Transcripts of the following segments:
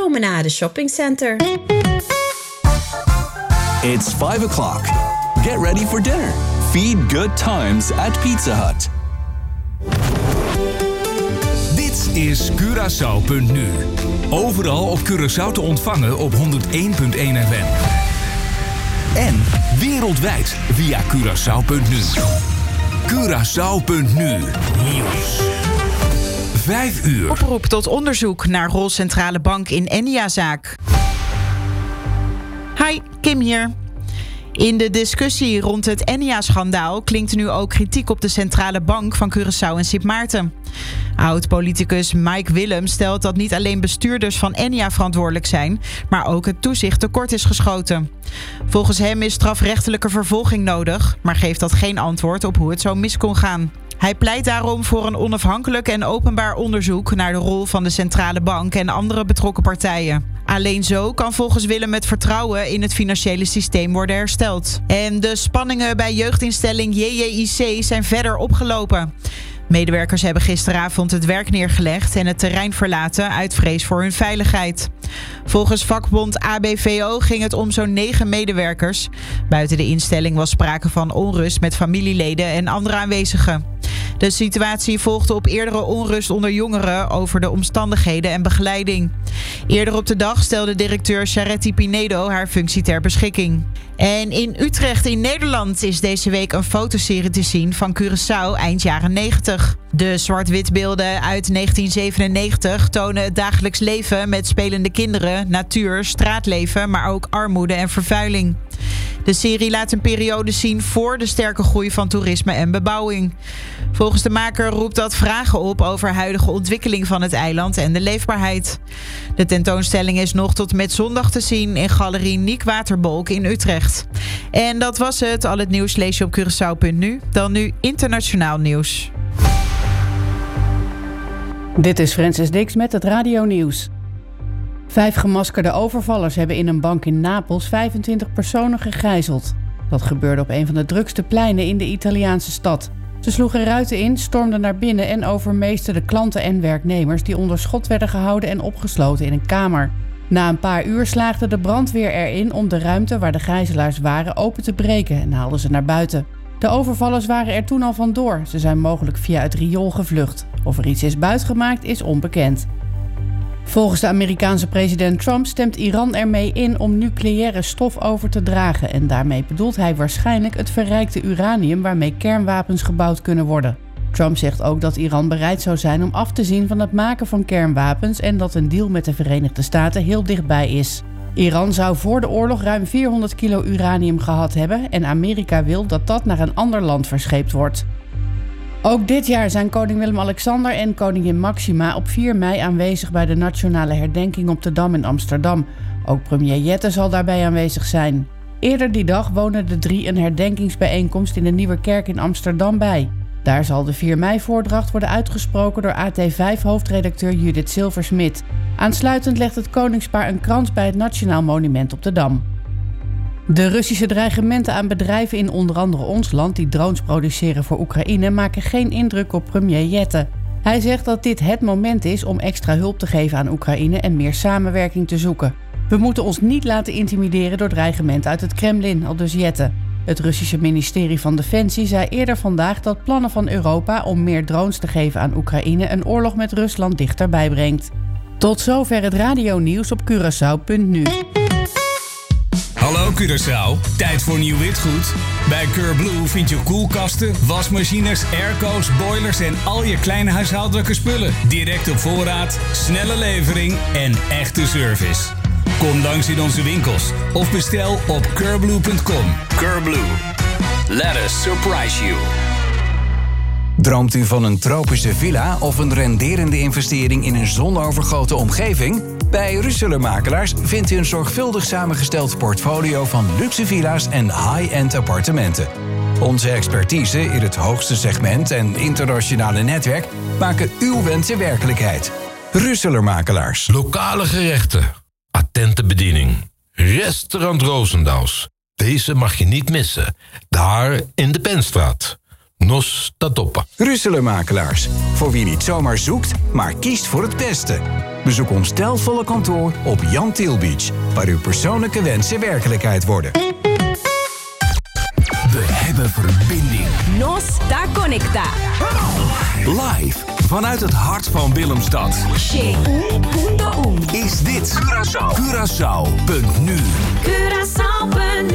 Promenade Shopping Center. It's 5 o'clock. Get ready for dinner. Feed good times at Pizza Hut. Dit is Curaçao.nu. Overal op Curaçao te ontvangen op 101.1 FM. En wereldwijd via Curaçao.nu. Curaçao.nu Nieuws. 5 uur. Oproep tot onderzoek naar rol centrale bank in Enia-zaak. Hi, Kim hier. In de discussie rond het Enia-schandaal klinkt nu ook kritiek op de centrale bank van Curaçao en Sint Maarten. Oud-politicus Mike Willem stelt dat niet alleen bestuurders van Enia verantwoordelijk zijn, maar ook het toezicht tekort is geschoten. Volgens hem is strafrechtelijke vervolging nodig, maar geeft dat geen antwoord op hoe het zo mis kon gaan. Hij pleit daarom voor een onafhankelijk en openbaar onderzoek naar de rol van de centrale bank en andere betrokken partijen. Alleen zo kan volgens Willem het vertrouwen in het financiële systeem worden hersteld. En de spanningen bij jeugdinstelling JJIC zijn verder opgelopen. Medewerkers hebben gisteravond het werk neergelegd en het terrein verlaten uit vrees voor hun veiligheid. Volgens vakbond ABVO ging het om zo'n 9 medewerkers. Buiten de instelling was sprake van onrust met familieleden en andere aanwezigen. De situatie volgde op eerdere onrust onder jongeren over de omstandigheden en begeleiding. Eerder op de dag stelde directeur Charetti Pinedo haar functie ter beschikking. En in Utrecht in Nederland is deze week een fotoserie te zien van Curaçao eind jaren 90. De zwart-witbeelden uit 1997 tonen het dagelijks leven met spelende kinderen, natuur, straatleven, maar ook armoede en vervuiling. De serie laat een periode zien voor de sterke groei van toerisme en bebouwing. Volgens de maker roept dat vragen op over huidige ontwikkeling van het eiland en de leefbaarheid. De tentoonstelling is nog tot met zondag te zien in Galerie Niek Waterbolk in Utrecht. En dat was het. Al het nieuws lees je op Curaçao.nu. Dan nu internationaal nieuws. Dit is Francis Dix met het radionieuws. 5 gemaskerde overvallers hebben in een bank in Napels 25 personen gegijzeld. Dat gebeurde op een van de drukste pleinen in de Italiaanse stad. Ze sloegen ruiten in, stormden naar binnen en overmeesterden klanten en werknemers die onder schot werden gehouden en opgesloten in een kamer. Na een paar uur slaagde de brandweer erin om de ruimte waar de gijzelaars waren open te breken en haalden ze naar buiten. De overvallers waren er toen al vandoor. Ze zijn mogelijk via het riool gevlucht. Of er iets is buitgemaakt is onbekend. Volgens de Amerikaanse president Trump stemt Iran ermee in om nucleaire stof over te dragen. En daarmee bedoelt hij waarschijnlijk het verrijkte uranium waarmee kernwapens gebouwd kunnen worden. Trump zegt ook dat Iran bereid zou zijn om af te zien van het maken van kernwapens en dat een deal met de Verenigde Staten heel dichtbij is. Iran zou voor de oorlog ruim 400 kilo uranium gehad hebben en Amerika wil dat dat naar een ander land verscheept wordt. Ook dit jaar zijn koning Willem-Alexander en koningin Maxima op 4 mei aanwezig bij de nationale herdenking op de Dam in Amsterdam. Ook premier Jette zal daarbij aanwezig zijn. Eerder die dag wonen de 3 een herdenkingsbijeenkomst in de Nieuwe Kerk in Amsterdam bij. Daar zal de 4 mei-voordracht worden uitgesproken door AT5-hoofdredacteur Judith Silversmit. Aansluitend legt het koningspaar een krans bij het Nationaal Monument op de Dam. De Russische dreigementen aan bedrijven in onder andere ons land die drones produceren voor Oekraïne maken geen indruk op premier Jette. Hij zegt dat dit het moment is om extra hulp te geven aan Oekraïne en meer samenwerking te zoeken. We moeten ons niet laten intimideren door dreigementen uit het Kremlin, aldus Jette. Het Russische ministerie van Defensie zei eerder vandaag dat plannen van Europa om meer drones te geven aan Oekraïne een oorlog met Rusland dichterbij brengt. Tot zover het radionieuws op Curaçao.nu. Hallo Curaçao, tijd voor nieuw witgoed? Bij Curblue vind je koelkasten, wasmachines, airco's, boilers en al je kleine huishoudelijke spullen. Direct op voorraad, snelle levering en echte service. Kom langs in onze winkels of bestel op curblue.com. Curblue, let us surprise you. Droomt u van een tropische villa of een renderende investering in een zonovergoten omgeving? Bij Russeler Makelaars vindt u een zorgvuldig samengesteld portfolio van luxe villa's en high-end appartementen. Onze expertise in het hoogste segment en internationale netwerk maken uw wensen werkelijkheid. Russeler Makelaars. Lokale gerechten, attente bediening. Restaurant Roosendaals. Deze mag je niet missen. Daar in de Penstraat. Nos Tatopa. Russeler-makelaars. Voor wie niet zomaar zoekt, maar kiest voor het beste. Bezoek ons stijlvolle kantoor op Jan Til Beach, waar uw persoonlijke wensen werkelijkheid worden. We hebben verbinding. Nos da Conecta. Live vanuit het hart van Willemstad. Is dit Curaçao.nu. Curaçao.nu.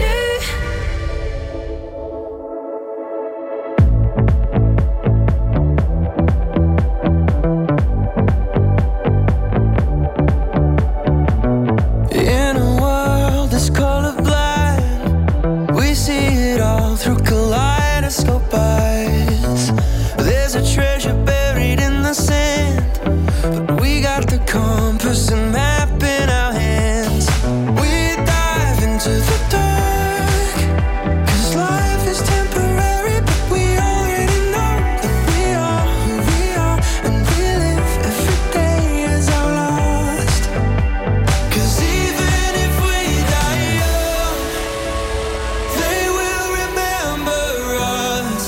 In a world that's colorblind, we see it all through kaleidoscope eyes. There's a treasure buried in the sand, but we got the compass and map in our hands. We dive into the dark, 'cause life is temporary, but we already know that we are who we are, and we live every day as our last. 'Cause even if we die young, they will remember us.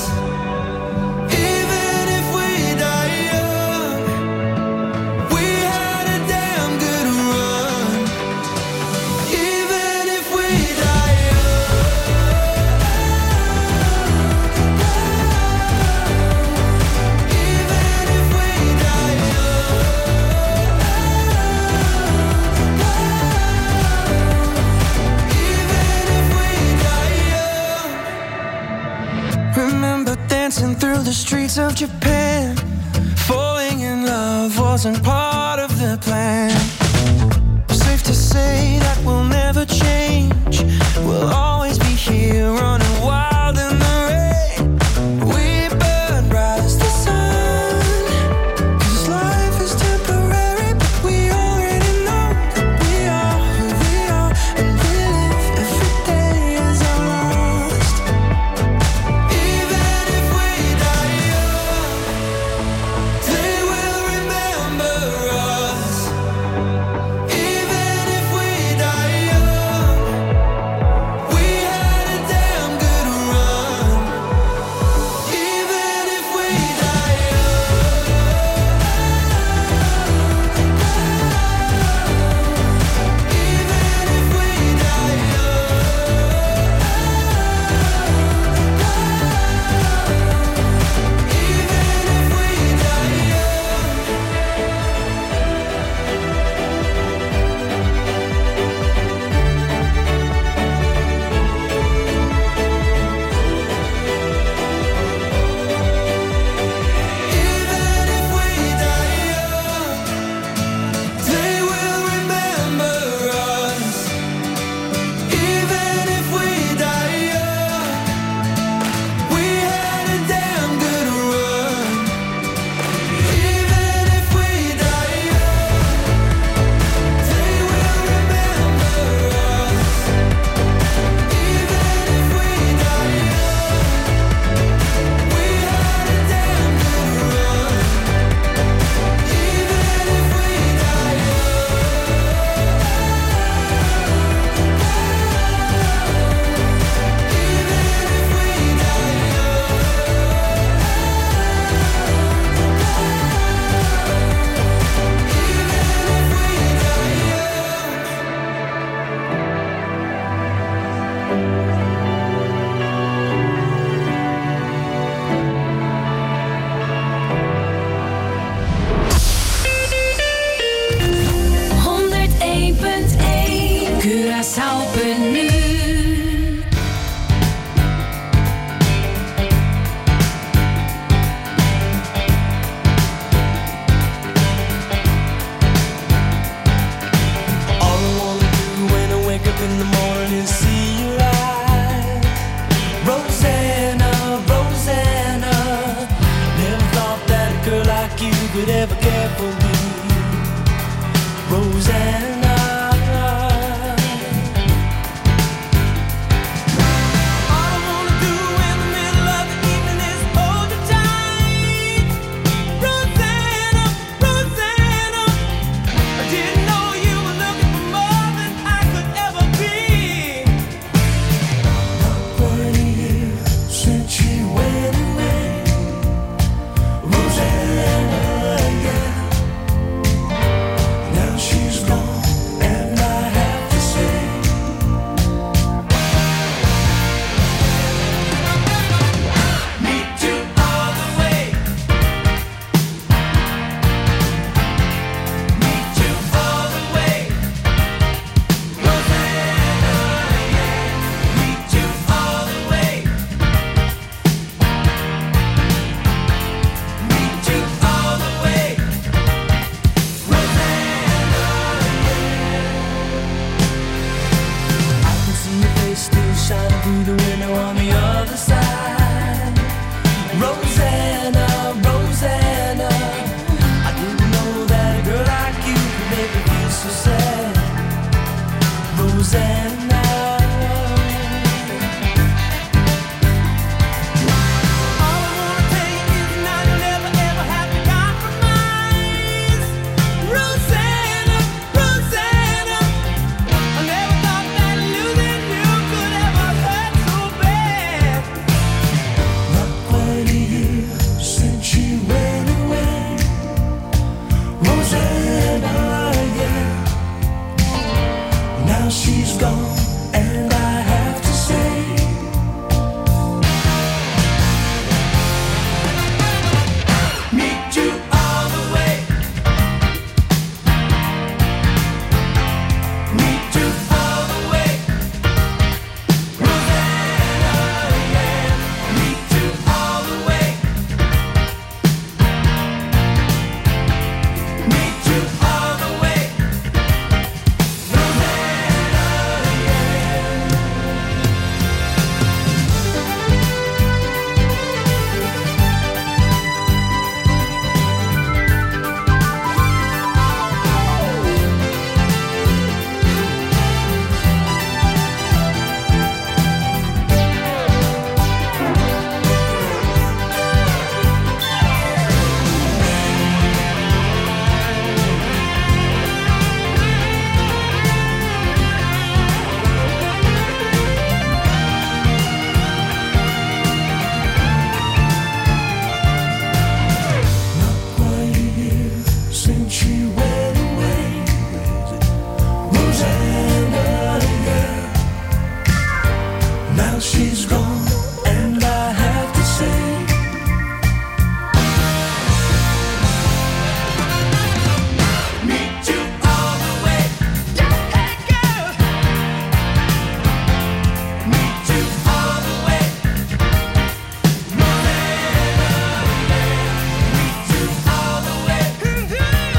Even if we die young, we had a damn good run. Even if we die young, even if we die young. Remember dancing through the streets of Japan. Falling in love wasn't part of the plan. Safe to say that we'll never change. We'll always be here running wild in the rain. We burn bright as the sun, 'cause life is temporary, but we already know that we are who we are, and we live every day as our last. Even if we die young, they will remember us. Even if we die young, we had a damn good run. Even if we die Curaçao.nu. In the morning, see your eyes, Rosanna, Rosanna. Never thought that a girl like you could ever care for me, Rosanna. shining through the window on the other side. Rosanna, Rosanna, I didn't know that a girl like you could make me feel so sad. Rosanna. She's gone, and I have to say, meet you all the way, meet you all the way, Rosanna, yeah, meet you all the way, meet you all the way. She's gone, and I have to say, meet you all the way, hey girl, meet you all the way, meet you all the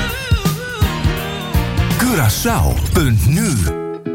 way. Curaçao.nu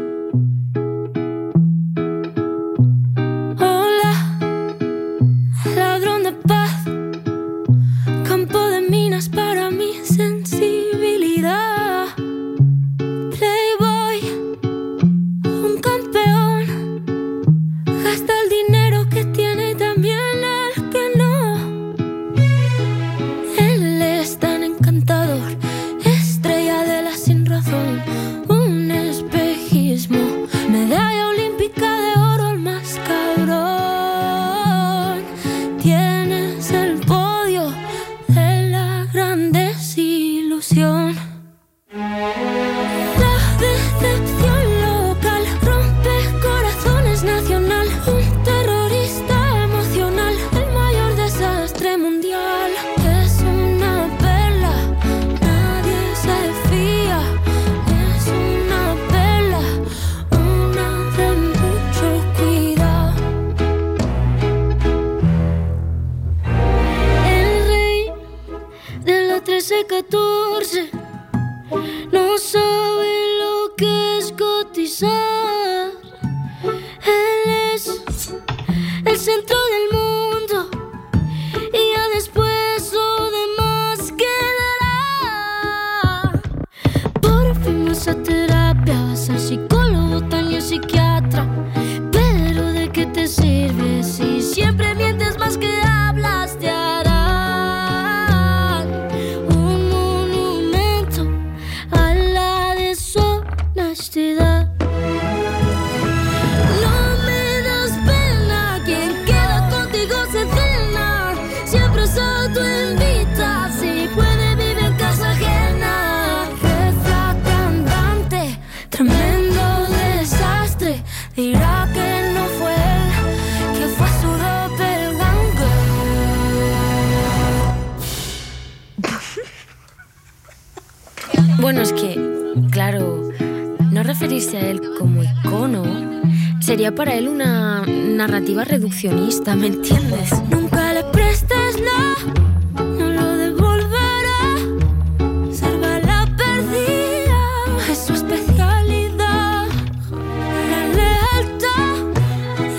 Bueno, es que, claro, no referirse a él como icono sería para él una narrativa reduccionista, ¿me entiendes? Nunca le prestes la, no lo devolverá. Salva la perdida, es su especialidad. La lealtad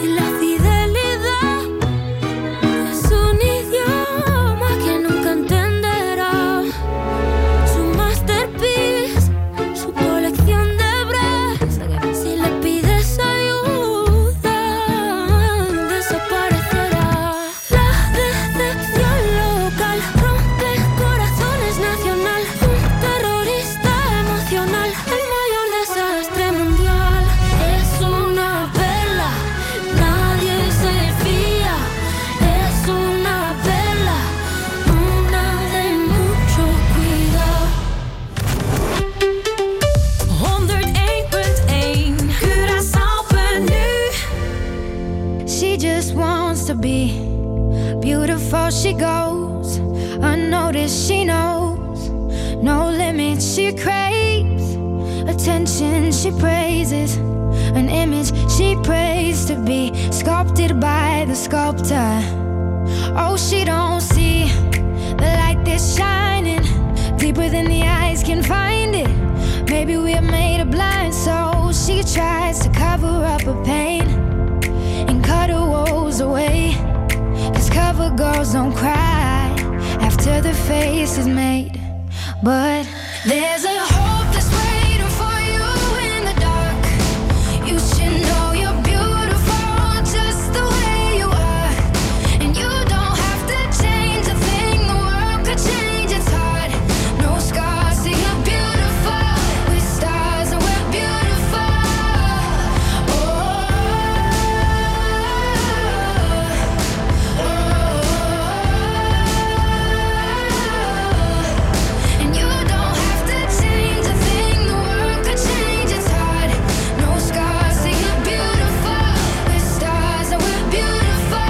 to be. Beautiful she goes, unnoticed she knows. No limits she craves, attention she praises. An image she prays to be sculpted by the sculptor. Oh, she don't see the light that's shining deeper than the eyes can find it. Maybe we're made of blind, so she tries to cover up her pain and cut her woes away. 'Cause cover girls don't cry after the face is made. But there's a hope that's waiting for you in the dark. You should know you're beautiful just the way you are. And you don't have to change a thing, the world could change, it's hard. No scars, so you're beautiful. With stars and we're beautiful. And you don't have to change a thing, the world could change, it's hard. No scars, so you're beautiful. With stars and we're beautiful.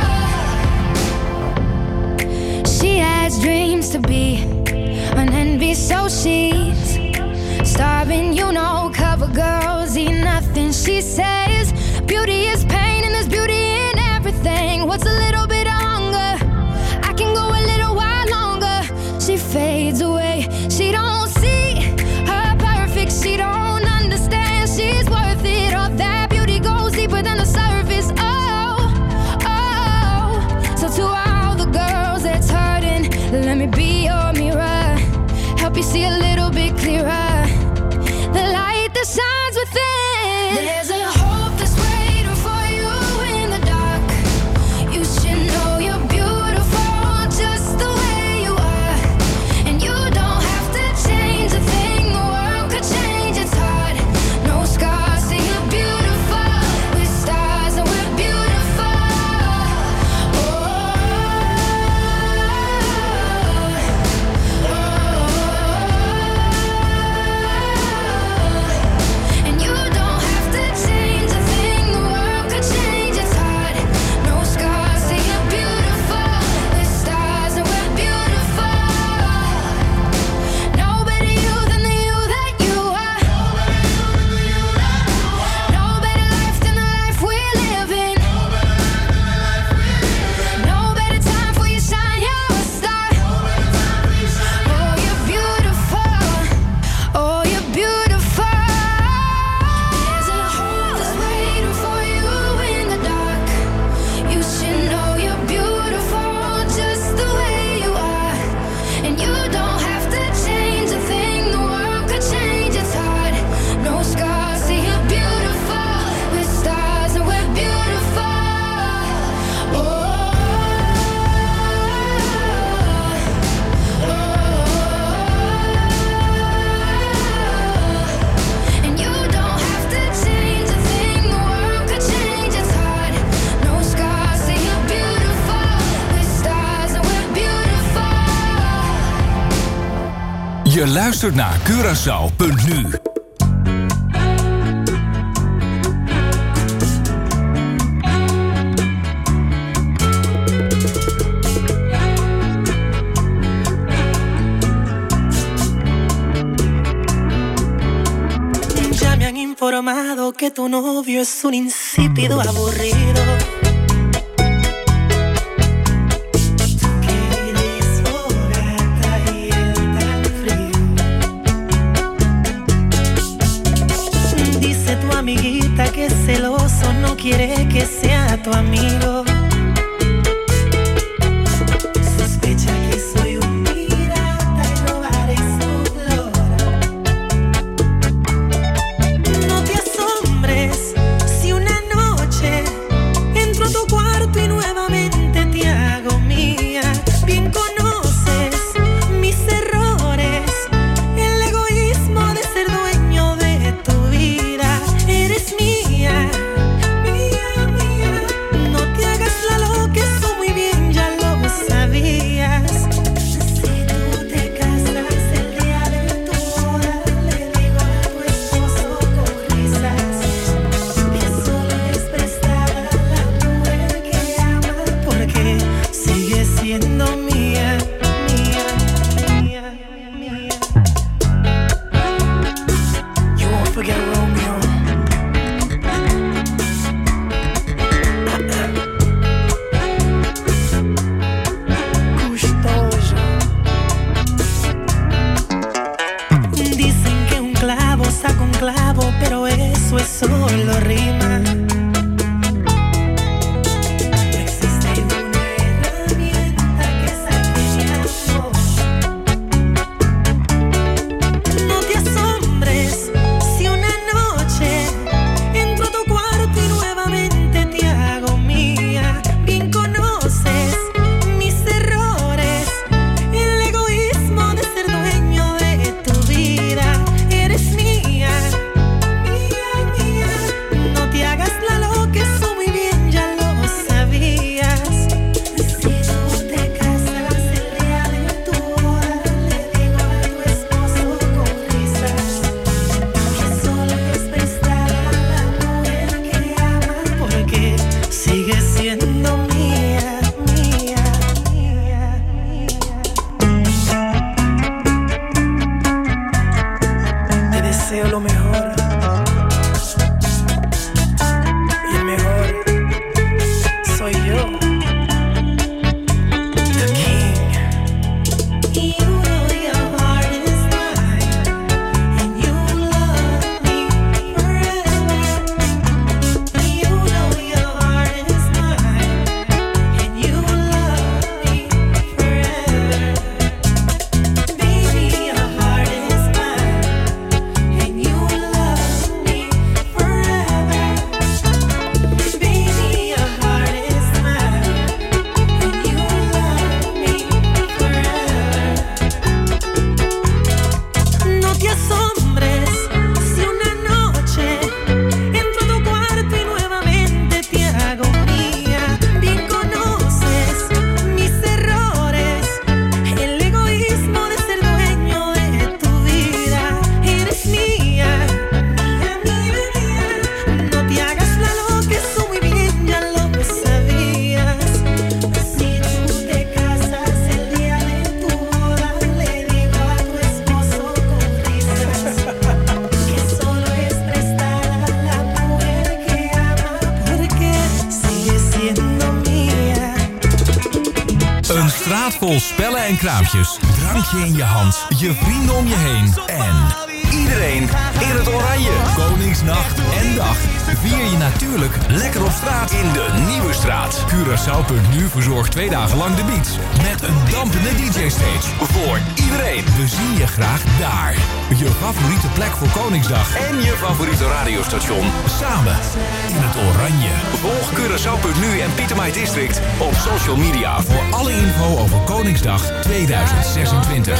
She has dreams to be an envy, so she's starving, you know. Cover girls eat nothing, she says. Beauty is pain and there's beauty in everything. What's a little bit of hunger? I can go a little while longer. She fades away, she don't see her perfect, she don't understand she's worth it. All that beauty goes deeper than the surface. Oh, oh. So to all the girls that's hurting, let me be your mirror, help you see a little bit clearer, the light that shines within. There's a hope that's waiting for you in the dark. You should know you're beautiful just the way you are. And you don't have to change a thing, the world could change, it's hard. No scars, so you're beautiful. With stars and we're beautiful. And you don't have to change a thing, the world could change, it's hard. No scars, so you're beautiful. With stars and we're beautiful. No better you than the you that you are. No better life than the life we're living. No better time for you shine, you're a star. Oh, you're beautiful. Oh, you're beautiful. There's a hope that's waiting for you in the dark. You should know you're beautiful just the way you are. And you don't have to change a thing, the world could change, it's hard. No scars, so you're beautiful. With stars and we're beautiful. And you don't have to change a thing, the world could change, it's hard. No scars, so you're beautiful. With stars and we're beautiful. Je luistert naar Curaçao.nu. Ya me han informado que tu novio es un insípido aburrido. Que eres fogata y él tan frío. Dice tu amiguita que es celoso, no quiere que sea tu amigo. Sospecha que soy un pirata y robaré su flor. No te asombres si una noche entro a tu cuarto y nuevamente te hago mía. Bien conoces mis errores, el egoísmo de ser dueño de tu vida. Eres mía, mía, mía. No te hagas forget Romeo. Gustoso. Dicen que un clavo saca un clavo, pero eso es solo rima. Vol spellen en kraampjes, drankje in je hand, je vrienden om je heen en iedereen in het oranje. Koningsnacht en dag vier je natuurlijk lekker op straat in de Nieuwe Straat. Curaçao.nu verzorgt 2 dagen lang de beats met een dampende DJ-stage voor iedereen. We zien je graag daar. Je favoriete plek voor Koningsdag en je favoriete radiostation samen in het oranje. Volg Curaçao.nu en Pieter Maai District op social media voor alle info over Koningsdag 2026.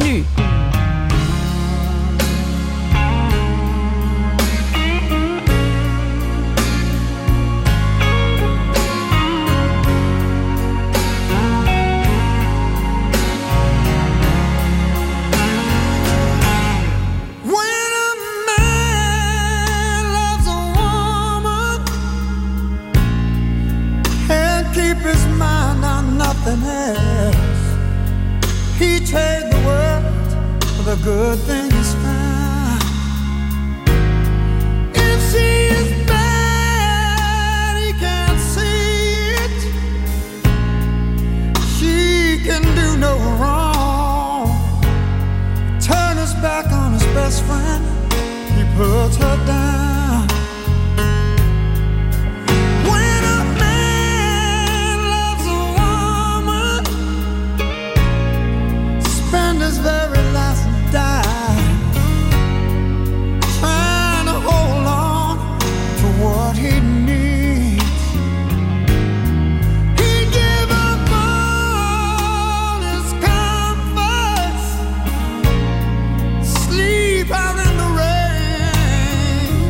nu. He trade the world for the good thing he's found. If she is bad, he can't see it. She can do no wrong. Turn his back on his best friend, he puts her down. His very last dime, trying to hold on to what he needs. He gave up all his comforts, sleep out in the rain,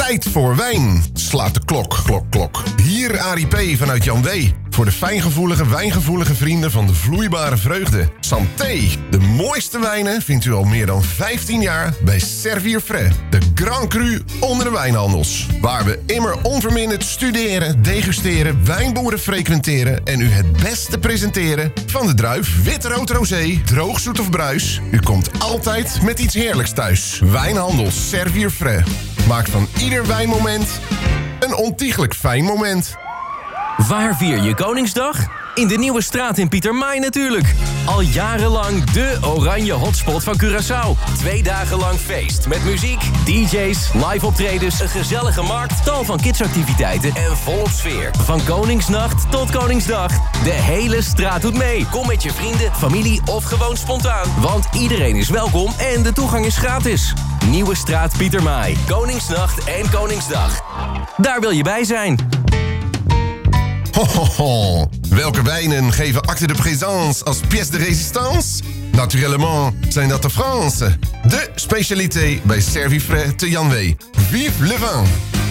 Tijd voor wijn, slaat de klok, klok, klok. Hier Arie P. vanuit Jan W. Voor de fijngevoelige, wijngevoelige vrienden van de vloeibare vreugde. Santé, de mooiste wijnen vindt u al meer dan 15 jaar bij Servier Frais. De Grand Cru onder de wijnhandels. Waar we immer onverminderd studeren, degusteren, wijnboeren frequenteren en u het beste presenteren van de druif, wit, rood, rosé, droog, zoet of bruis. U komt altijd met iets heerlijks thuis. Wijnhandels Servier Frais. Maakt van ieder wijnmoment een ontiegelijk fijn moment. Waar vier je Koningsdag? In de Nieuwe Straat in Pietermaai natuurlijk. Al jarenlang de oranje hotspot van Curaçao. 2 dagen lang feest met muziek, DJ's, live optredens, een gezellige markt, tal van kidsactiviteiten en volop sfeer. Van Koningsnacht tot Koningsdag. De hele straat doet mee. Kom met je vrienden, familie of gewoon spontaan. Want iedereen is welkom en de toegang is gratis. Nieuwe Straat Pietermaai. Koningsnacht en Koningsdag. Daar wil je bij zijn. Ho, ho, ho. Welke wijnen geven acte de présence als pièce de résistance? Naturellement zijn dat de France. De specialité bij Servier Frais te Jan W. Vive le vin!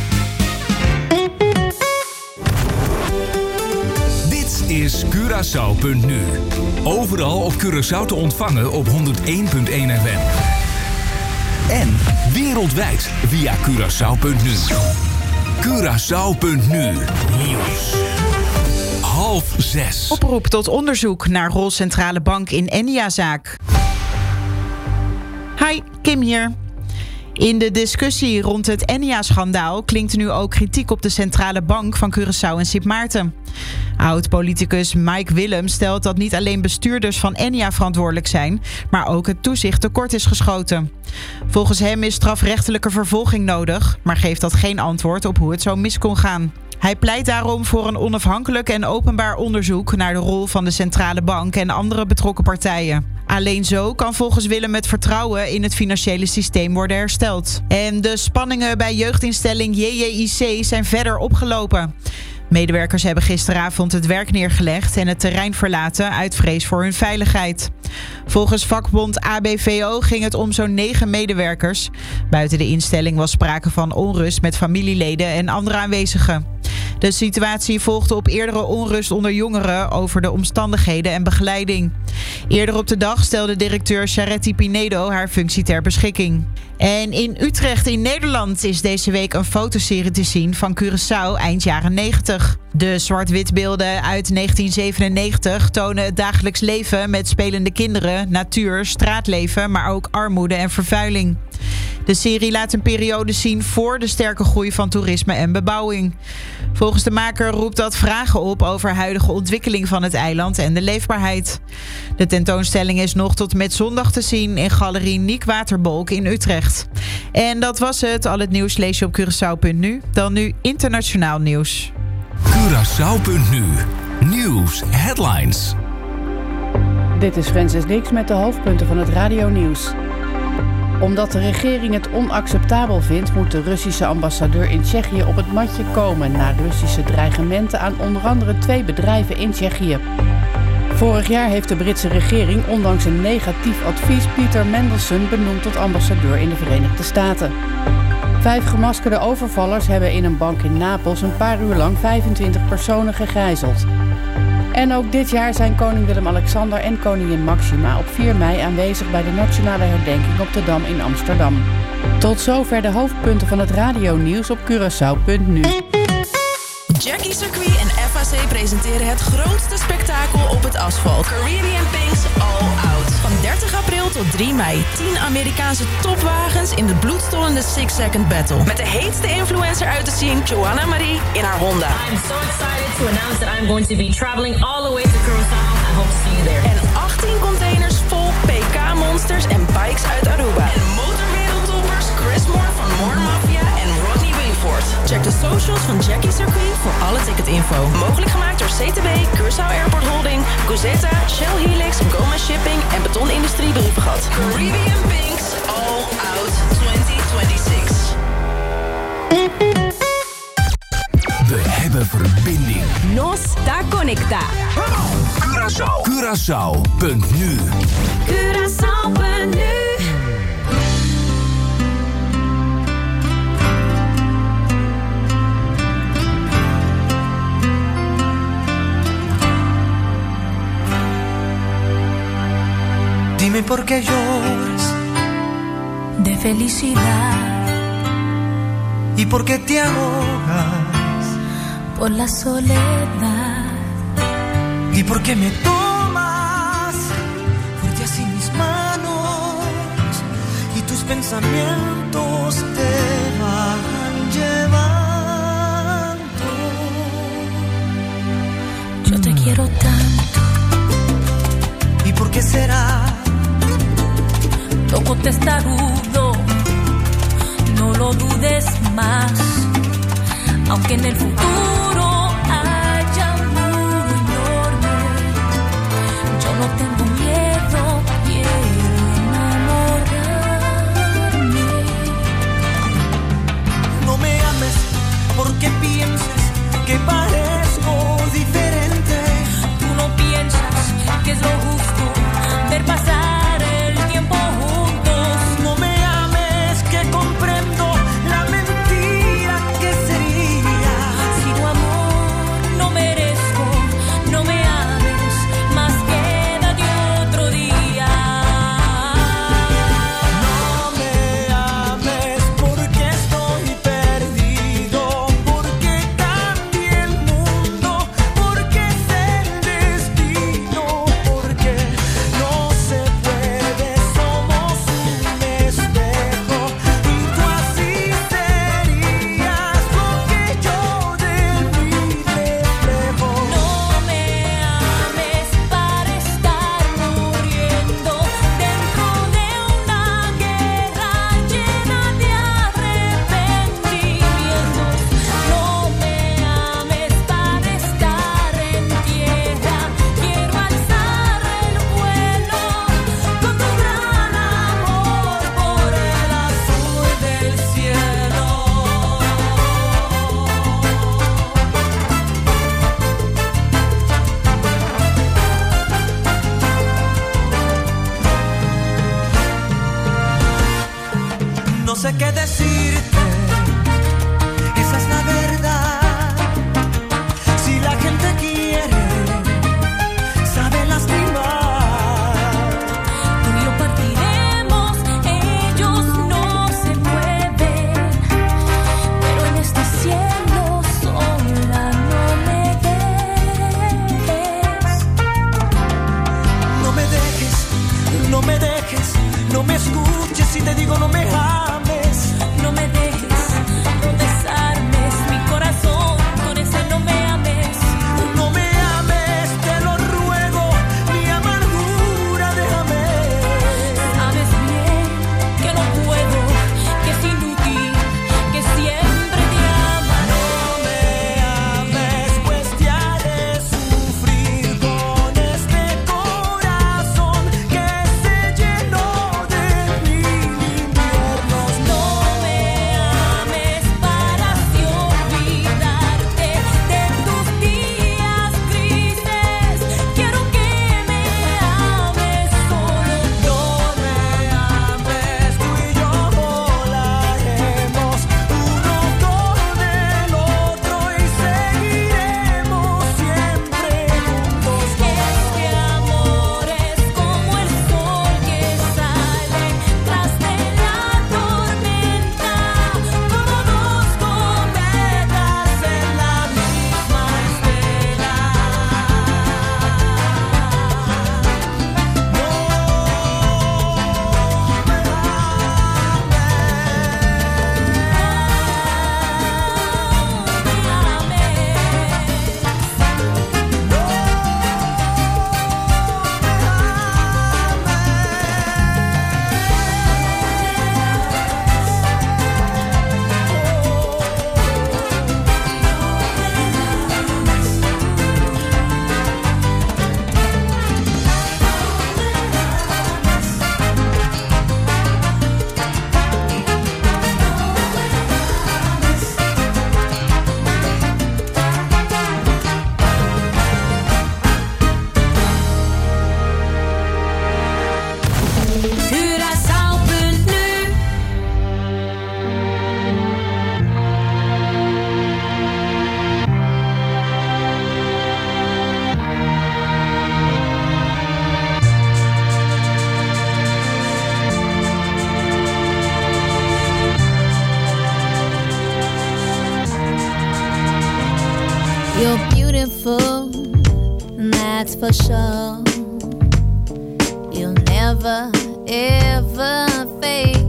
Dit is Curaçao.nu. Overal op Curaçao te ontvangen op 101.1 FM. En wereldwijd via Curaçao.nu. Curaçao.nu Nieuws. 5:30. Oproep tot onderzoek naar rol centrale bank in Enia-zaak. Hi, Kim hier. In de discussie rond het Enia-schandaal klinkt nu ook kritiek op de centrale bank van Curaçao en Sint Maarten. Oud-politicus Mike Willems stelt dat niet alleen bestuurders van Enia verantwoordelijk zijn, maar ook het toezicht tekort is geschoten. Volgens hem is strafrechtelijke vervolging nodig, maar geeft dat geen antwoord op hoe het zo mis kon gaan. Hij pleit daarom voor een onafhankelijk en openbaar onderzoek naar de rol van de centrale bank en andere betrokken partijen. Alleen zo kan volgens Willem het vertrouwen in het financiële systeem worden hersteld. En de spanningen bij jeugdinstelling JJIC zijn verder opgelopen. Medewerkers hebben gisteravond het werk neergelegd en het terrein verlaten uit vrees voor hun veiligheid. Volgens vakbond ABVO ging het om zo'n 9 medewerkers. Buiten de instelling was sprake van onrust met familieleden en andere aanwezigen. De situatie volgde op eerdere onrust onder jongeren over de omstandigheden en begeleiding. Eerder op de dag stelde directeur Charetti Pinedo haar functie ter beschikking. En in Utrecht in Nederland is deze week een fotoserie te zien van Curaçao eind jaren 90. De zwart-witbeelden uit 1997 tonen het dagelijks leven met spelende kinderen, natuur, straatleven, maar ook armoede en vervuiling. De serie laat een periode zien voor de sterke groei van toerisme en bebouwing. Volgens de maker roept dat vragen op over huidige ontwikkeling van het eiland en de leefbaarheid. De tentoonstelling is nog tot met zondag te zien in Galerie Niek Waterbolk in Utrecht. En dat was het. Al het nieuws lees je op Curaçao.nu. Dan nu internationaal nieuws. Curaçao.nu. Nieuws headlines. Dit is Francis Dix met de hoofdpunten van het radionieuws. Omdat de regering het onacceptabel vindt, moet de Russische ambassadeur in Tsjechië op het matje komen na Russische dreigementen aan onder andere 2 bedrijven in Tsjechië. Vorig jaar heeft de Britse regering ondanks een negatief advies Peter Mandelson benoemd tot ambassadeur in de Verenigde Staten. 5 gemaskerde overvallers hebben in een bank in Napels een paar uur lang 25 personen gegijzeld. En ook dit jaar zijn koning Willem-Alexander en koningin Maxima op 4 mei aanwezig bij de nationale herdenking op de Dam in Amsterdam. Tot zover de hoofdpunten van het radionieuws op Curaçao.nu. Jackie Circuit en FAC presenteren het grootste spektakel op het asfalt. Caribbean Pinks All Out. Van 30 april tot 3 mei. 10 Amerikaanse topwagens in de bloedstollende 6-second battle. Met de heetste influencer uit te zien, Joanna Marie in haar Honda. I'm so excited to announce that I'm going to be traveling all the way to Curaçao. I hope to see you there. En 18 containers vol PK-monsters en bikes uit Aruba. En motorwereldtoppers Chris Moore van Moore Mafia en Rodney Wingford. Check de socials van Jackie Circuit voor alle ticketinfo. Mogelijk gemaakt door CTB, Curaçao Airport Holding, Guzeta, Shell Helix, Goma Shipping en Betonindustrie Brievengat. Caribbean Pinks All Out 2026. We hebben verbinding. Nos da conecta. Curaçao. Curaçao.nu. Curaçao.nu. Dime por qué lloras de felicidad. ¿Y por qué te ahogas? Por la soledad. ¿Y por qué me tomas fuerte así mis manos y tus pensamientos te van llevando? Yo te quiero tanto. ¿Y por qué será? Toco testarudo, no lo dudes más, aunque en el futuro haya un muro enorme, yo no tengo miedo, quiero enamorarme. No me ames porque pienses que parezco diferente. Tú no piensas que es lo justo ver pasar el tiempo juntos. No me ames que comprendo la mentira que sería. Si tu amor no merezco, no me ames, más quédate otro día. No me ames porque estoy perdido, porque cambié el mundo, porque es el destino, porque no se puede, somos un espejo y tú así serías lo que yo de mí reflejo. No me ames para estar muriendo dentro de una guerra llena de arrepentimientos. No me ames para estar en tierra. Quiero alzar el vuelo con tu gran amor por el azul del cielo. No sé qué decirte, esa es la verdad. Si la gente quiere, sabe lastimar. Tú y yo partiremos, ellos no se mueven, pero en este cielo sola no me dejes. No me dejes, no me dejes, no me escuches si te digo no me ames. No me dejes, no desarmes mi for sure. You'll never, ever fade.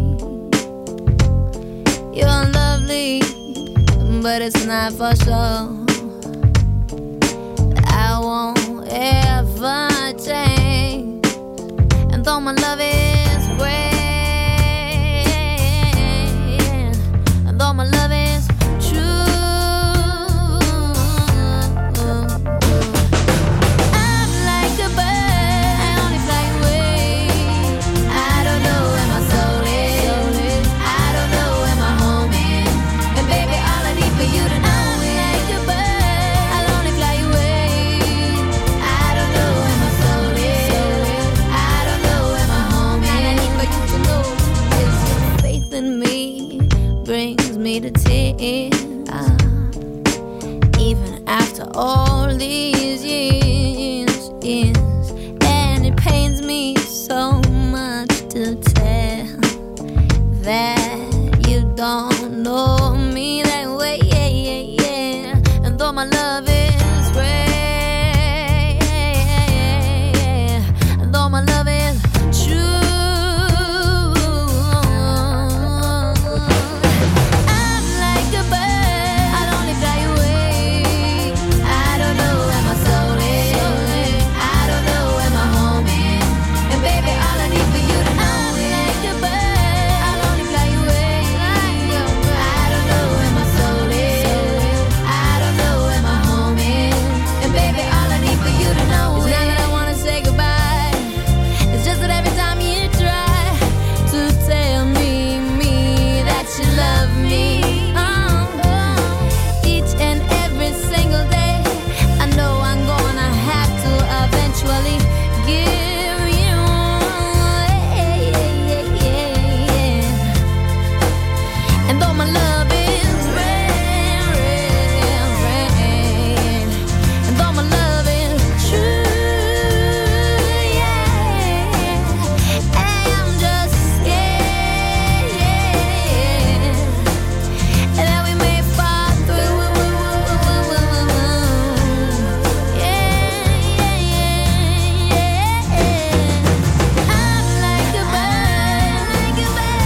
You're lovely, but it's not for sure. I won't ever change. And though my love is great, and though my love is true, I'm like a bird, I only fly away. I don't know where my soul is, I don't know where my home is. And baby, all I need for you to know, I'm like a bird, I'll only fly away. I don't know where my soul is, I don't know where my home is. And I need for you to know is your faith in me brings me to tears. Even after all these years, and it pains me so much to tell that you don't know me that way, and though my love is great, and though my love is true, I'm like a bird, I'll only fly away. I don't know where my soul is, I don't know where my home is. And baby, all I need for you to know, I'm like a bird, I'll only fly away. I don't know where my soul is, I don't know where my home is. And baby, all I need for you to know is not that I wanna say goodbye. It's just that every time you try to tell me that you love me, each and every single day, I know I'm gonna have to eventually give you and though my love is rare, and though my love is true, I'm just scared that we may fall through. I'm like a bird,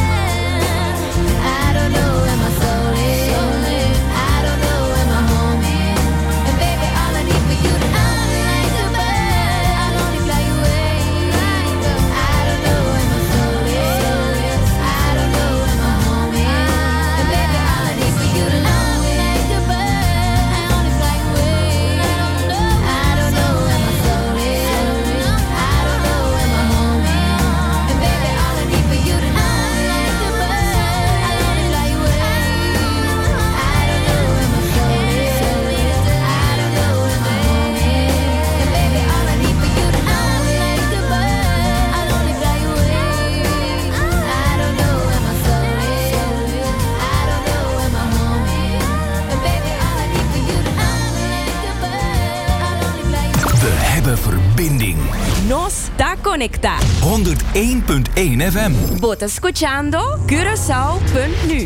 I don't know where my soul is, I don't know where my home is. And baby, all I need for you to know, I'm like a bird, I'll only fly away. I don't know where my soul is, I don't know where my home is. And baby, all I need for you to know, I'm like a bird, I only fly away. I don't know where my soul is, I don't know where my home is. And baby, all I need for you to know, I'm like a bird, I only fly away. I don't know where my soul is, I don't know where my home is. And baby, all I need for you to know, I'm like a bird, I'll only fly away. I don't know where my soul is, I don't know where my home is. And baby, all I need for you to know, I'm like a bird, I'll only fly away. We hebben verbinding. Nos está conecta. 101.1 FM. Vos escuchando Curaçao.nu.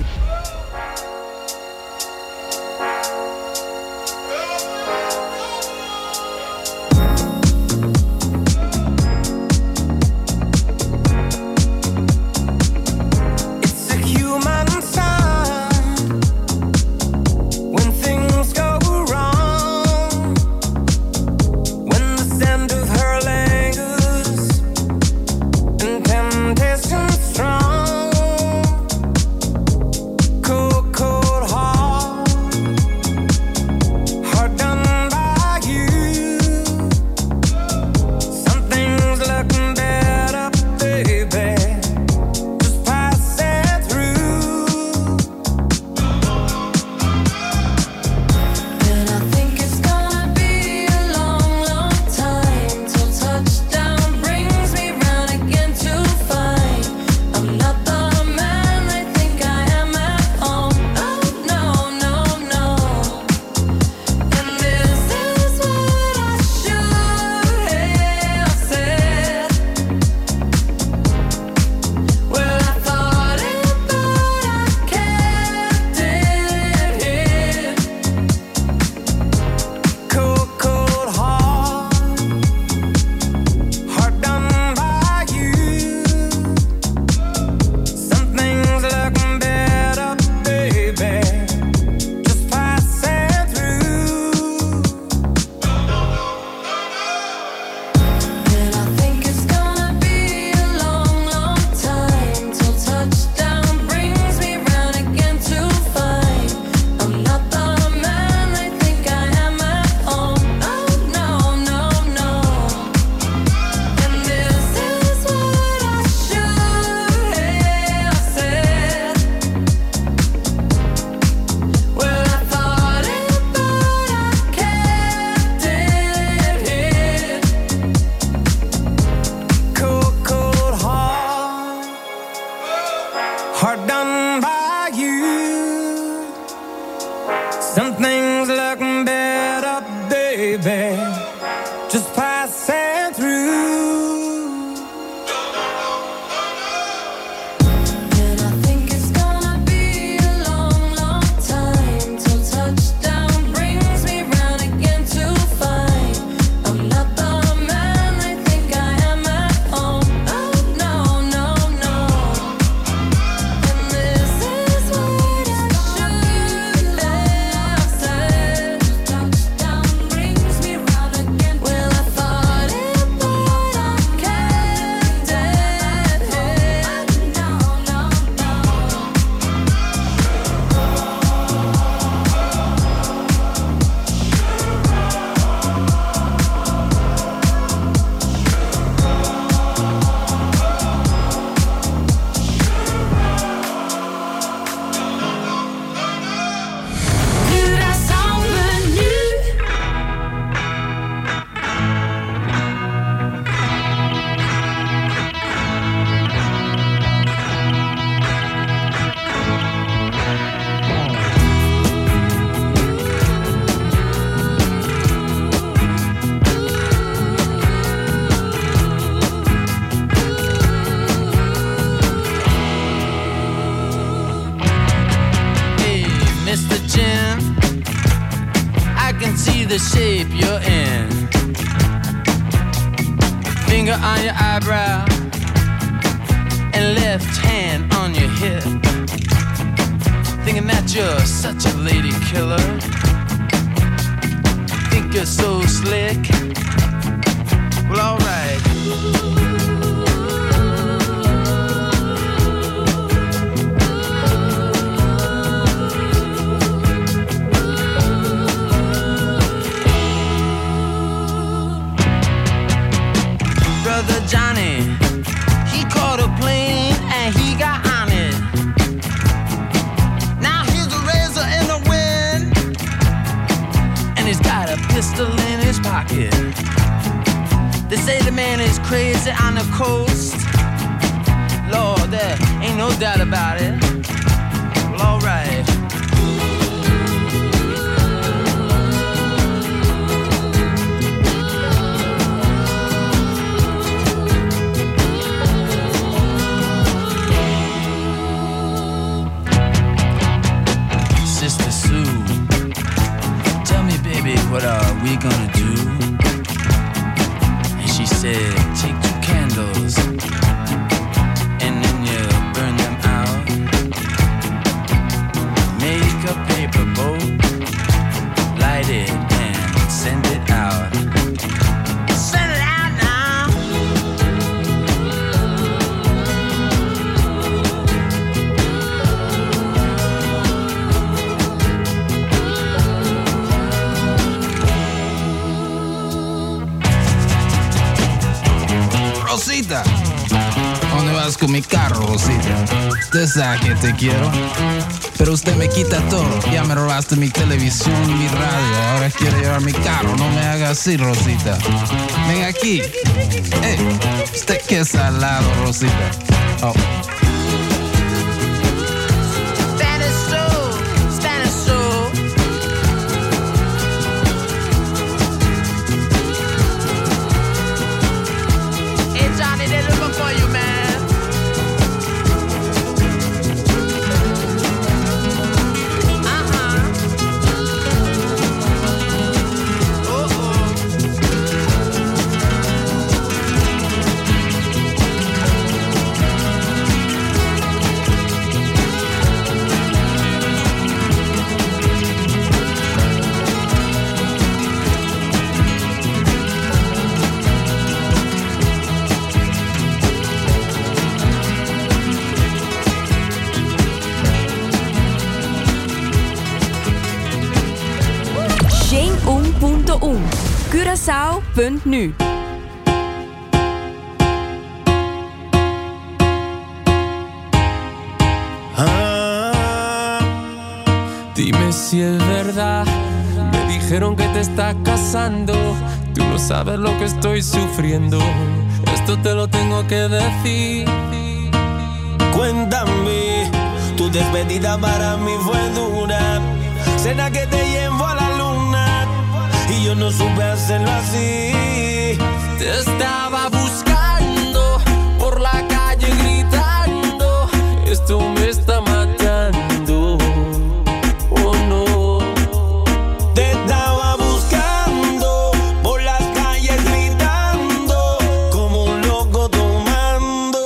It's a human sign when things go wrong, when the scent of her lingers and temptation strong. man, just passing through. The shape you're in, finger on your eyebrow and left hand on your hip, thinking that you're such a lady killer, think you're so slick. Well, alright. Brother Johnny, he caught a plane and he got on it. Now here's a razor in the wind, and he's got a pistol in his pocket. They say the man is crazy on the coast. Lord, there ain't no doubt about it. Well, alright. What are we gonna do? And she said, take 2 candles and then you burn them out. Make a paper boat, light it and send it out. Send it out now. Rosita, ¿dónde vas con mi carro, Rosita? Usted sabe que te quiero, pero usted me quita todo. Ya me robaste mi televisión, mi radio, ahora quiere llevar mi carro. No me haga así, Rosita. Ven aquí. Hey, usted qué salado, Rosita. Oh. Curaçao.nu. Dime si es verdad, me dijeron que te estás casando. Tú no sabes lo que estoy sufriendo, esto te lo tengo que decir. Cuéntame, tu despedida para mí fue dura. Cena que te llevo a la luna y yo no supe hacerlo así. Te estaba buscando por la calle gritando, esto me está matando. Oh no. Te estaba buscando por las calles gritando, como un loco tomando.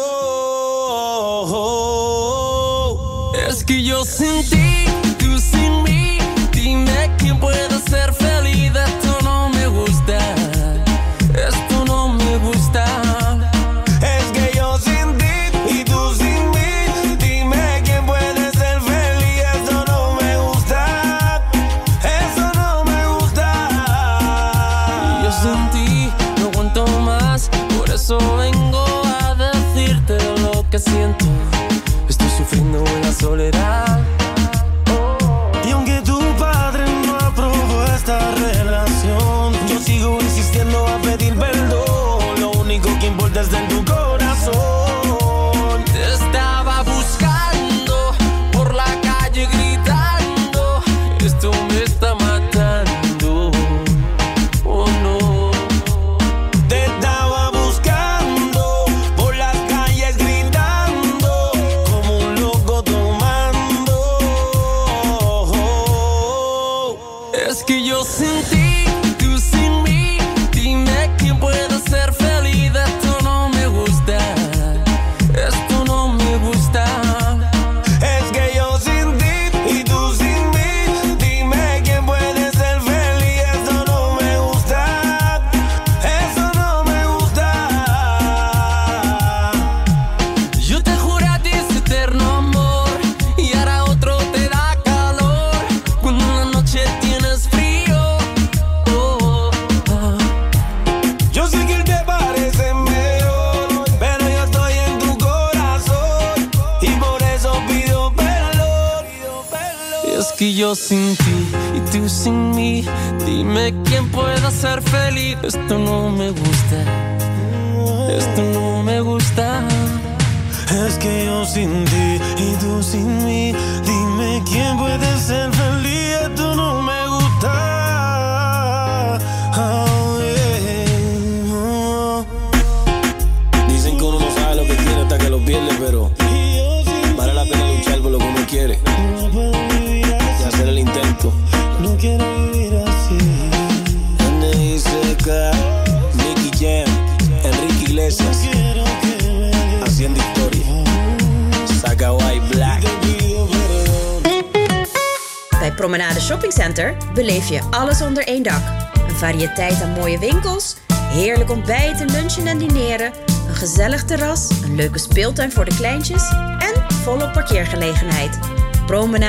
Es que yo sin ti, tú sin mí, dime quién puede ser feliz. Esto no me gusta, esto no me gusta. Es que yo sin ti y tú sin mí, dime quién puede ser feliz. Eso no me gusta, eso no me gusta. Yo sin ti no aguanto más, por eso vengo a decirte lo que siento. Estoy sufriendo en la soledad. Y aunque tu padre no aprobó esta relación, yo sigo insistiendo a pedir perdón. Lo único que importa es en tu corazón. Te estaba buscando por la calle gritando, esto me está matando. Oh no. Te estaba buscando por las calles gritando, como un loco tomando. Es que yo sin ti, tú sin mí, dime quién puede ser feliz. Esto no me gusta, esto no me gusta. Es que yo sin ti y tú sin mí, dime quién puede ser feliz. Eso no me gusta, eso no me gusta. Yo te juré a ti ese eterno amor y ahora otro te da calor cuando en la noche tienes frío. Oh, oh. Yo sé que él te parece mejor, pero yo estoy en tu corazón y por eso pido perdón. Es que yo sin ti y tú sin mí, dime quién puede ser feliz. Esto no me gusta, esto no me gusta. Es que yo sin ti y tú sin mí, dime quién puede ser feliz. Esto no me gusta. Oh, yeah. Dicen que uno no sabe lo que tiene hasta que lo pierde, pero vale la pena luchar por lo que uno quiere y hacer el intento. No quiero vivir así. NICK, Nicky Jam, Enrique Iglesias, haciendo historia. Saga White Black. Bij Promenade Shopping Center beleef je alles onder één dak. Een variëteit aan mooie winkels, heerlijk ontbijten, lunchen en dineren, een gezellig terras, een leuke speeltuin voor de kleintjes en volop parkeergelegenheid. Promenade